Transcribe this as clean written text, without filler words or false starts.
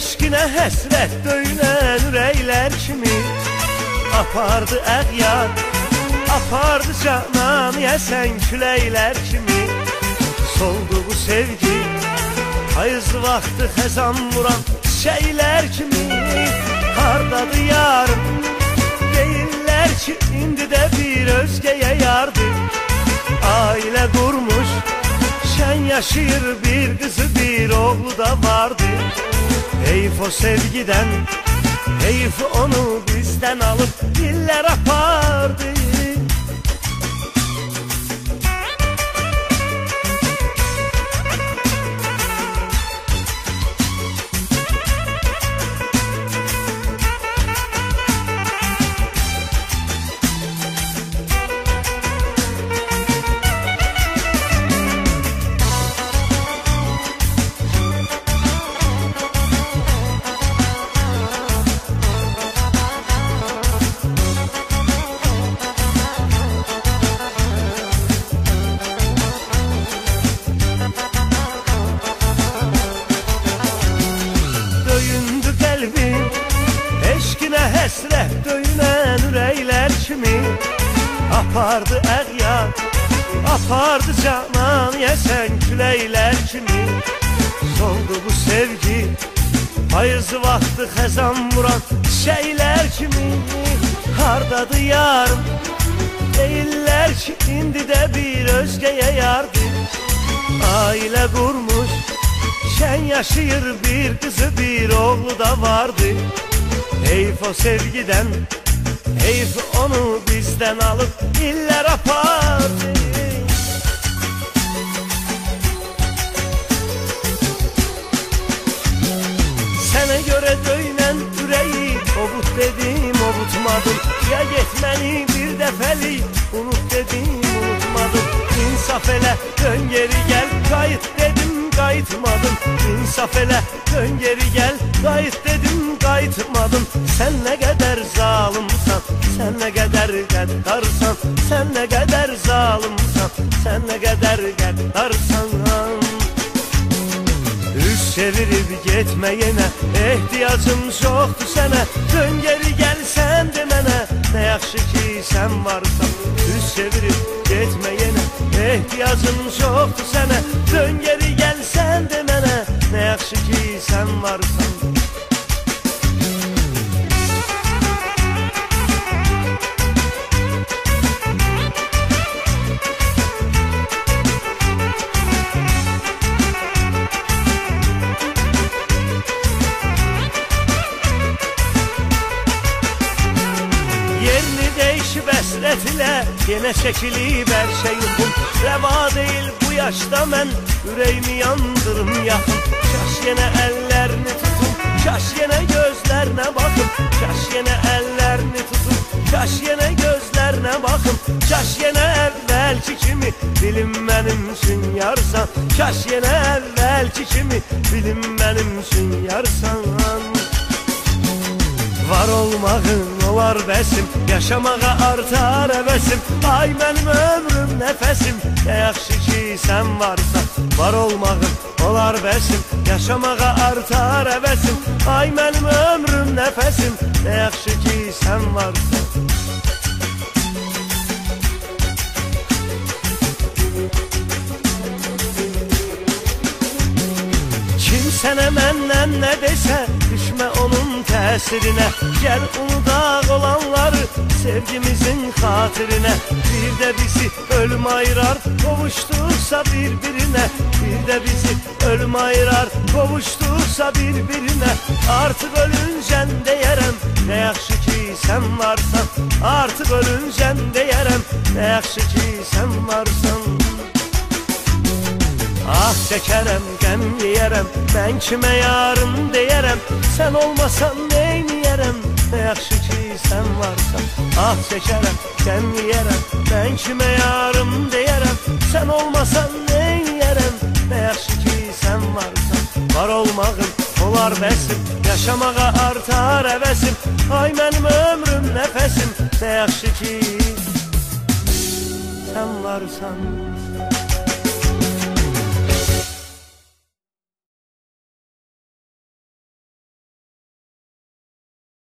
Eşqinə həsrət döyünən ürəklər kimi apardı əğyar, apardı canan yəsən küləklər kimi. Soldu bu sevgi payız vaxtı xəzan vuran çiçəklər kimi. Hardadır yarım deyirlər ki, indi də bir özgəyə yardır. Ailə qurmuş, şən yaşayır, bir qızı bir oğlu da vardı. Heyf o sevgiden, heyf onu bizden alıp diller apardı. Eşqinə həsrət döyünən ürəklər kimi apardı əğyar, apardı canan yəsən küləklər kimi. Soldu bu sevgi payız vaxtı xəzan vuran çiçəklər kimi. Hardadır yarım deyirlər ki, indi də bir özgəyə yardır. Ailə qurmuş, şən yaşayır, bir qızı bir oğlu da vardı. Heyf o sevgiden, heyf onu bizden alıp iller apardı. Sənə görə döyünən ürəyi ovut dedim, ovutmadım. Ya getməni bir dəfəlik unut dedim, unutmadım. İnsaf elə, dön geri gel, qayıt dedim, qayıtmadım. İnsaf elə, dön geri gel, qayıt dedim, qayıtmadım. Sən nə qədər zalımsan, sən nə qədər qəddarsan, sən nə qədər zalımsan, sən nə qədər qəddarsan. Üz çevirib getməyənə ehtiyacım çoxdur sənə. Dön geri gəl sən de mənə, nə yaxşı ki sən varsan. Üz çevirib getməyənə ehtiyacım çoxdur sənə. Dön geri gəl sən de mənə, nə yaxşı ki sən varsan. Yerini değişib əsrət ilə yenə çəkilib hər şey yuxum. Rəva deyil bu yaşda mən ürəyimi yandırım yaxın. Kaş yenə əllərini tutum, kaş yenə gözlərinə baxım. Kaş yenə əllərini tutum, kaş yenə gözlərinə baxım. Kaş yenə əvvəlki kimi dilim mənim üçün yarsan. Kaş yenə əvvəlki kimi dilim mənim üçün yarsan. Var olmağın olar bəsim, yaşamağa artar əvəsim. Ay mənim ömrüm nəfəsim, nə yaxşı ki sən varsan. Var olmağın olar bəsim, yaşamağa artar əvəsim. Ay mənim ömrüm nəfəsim, nə yaxşı ki sən varsan. Kim sənə məndən nə desə, düşmə onun təsirinə. Gəl unudaq olanları sevgimizin xatirinə. Bir də bizi ölüm ayırar, qovuşdursa bir-birinə. Bir də bizi ölüm ayırar, qovuşdursa bir-birinə. Artıq ölüncən deyərəm, nə yaxşı ki sən varsan. Artıq ölüncən deyərəm, nə yaxşı ki sən varsan. Ah çəkərəm, qəm yeyərəm, mən kimə yarım deyərəm. Sən olmasan neyniyərəm, nə yaxşı ki sən varsan. Ah çəkərəm, qəm yeyərəm, mən kimə yarım deyərəm. Sən olmasan neyniyərəm, nə yaxşı ki sən varsan. Var olmağın olar bəsim, yaşamağa artar əvəsim. Ay mənim ömrüm nəfəsim, nə yaxşı ki sən varsan.